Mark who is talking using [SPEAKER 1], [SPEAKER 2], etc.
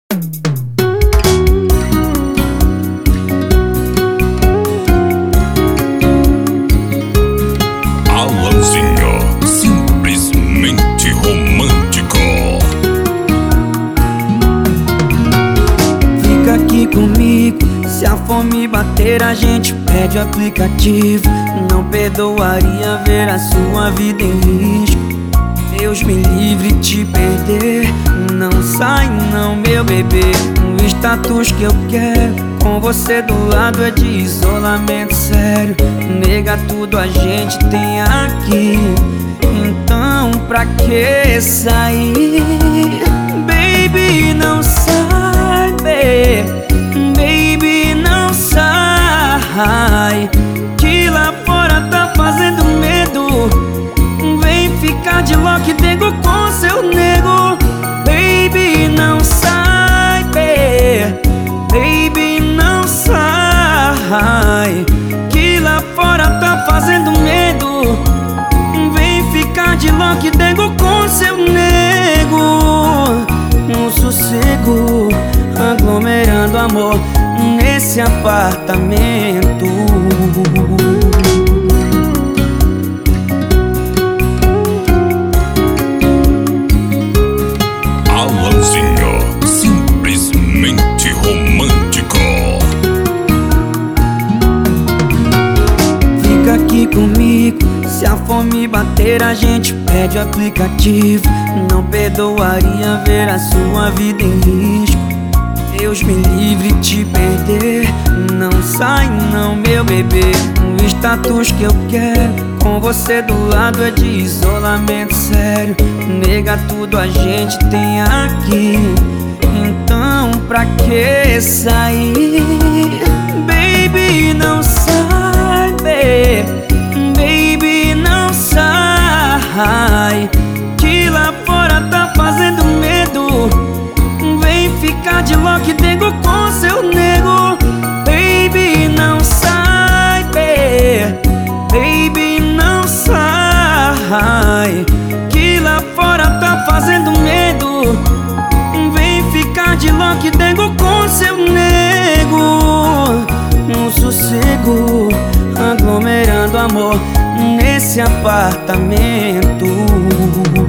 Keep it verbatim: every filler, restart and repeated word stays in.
[SPEAKER 1] Alanzinho, simplesmente romântico.
[SPEAKER 2] Fica aqui comigo, se a fome bater a gente pede o aplicativo. Não perdoaria ver a sua vida em risco. Deus me livre de te perder. Não sai não, meu bebê. O status que eu quero com você do lado é de isolamento sério. Nega tudo a gente tem aqui. Então pra que sair? Baby, não sai, baby. Baby, não sai, que lá fora tá fazendo medo. Vem ficar de lockdengo com seu nego. Baby, não sai, baby. Baby, não sai, que lá fora tá fazendo medo. Vem ficar de lockdengo com seu nego. No sossego, aglomerando amor nesse apartamento.
[SPEAKER 1] Alanzinho, simplesmente romântico.
[SPEAKER 2] Fica aqui comigo, se a fome bater a gente pede o aplicativo. Não perdoaria ver a sua vida em risco. Deus me livre de te perder. Não sai não, meu bebê. O status que eu quero com você do lado é de isolamento sério. Nega tudo a gente tem aqui. Então pra que sair? Baby, não sai, baby. Baby, não sai, que lá fora tá fazendo medo. Vem ficar de lockdengo com seu nego. Baby, não sai, baby. Baby, não sai, que lá fora tá fazendo medo. Vem ficar de lockdengo com seu nego. No sossego, aglomerando amor nesse apartamento.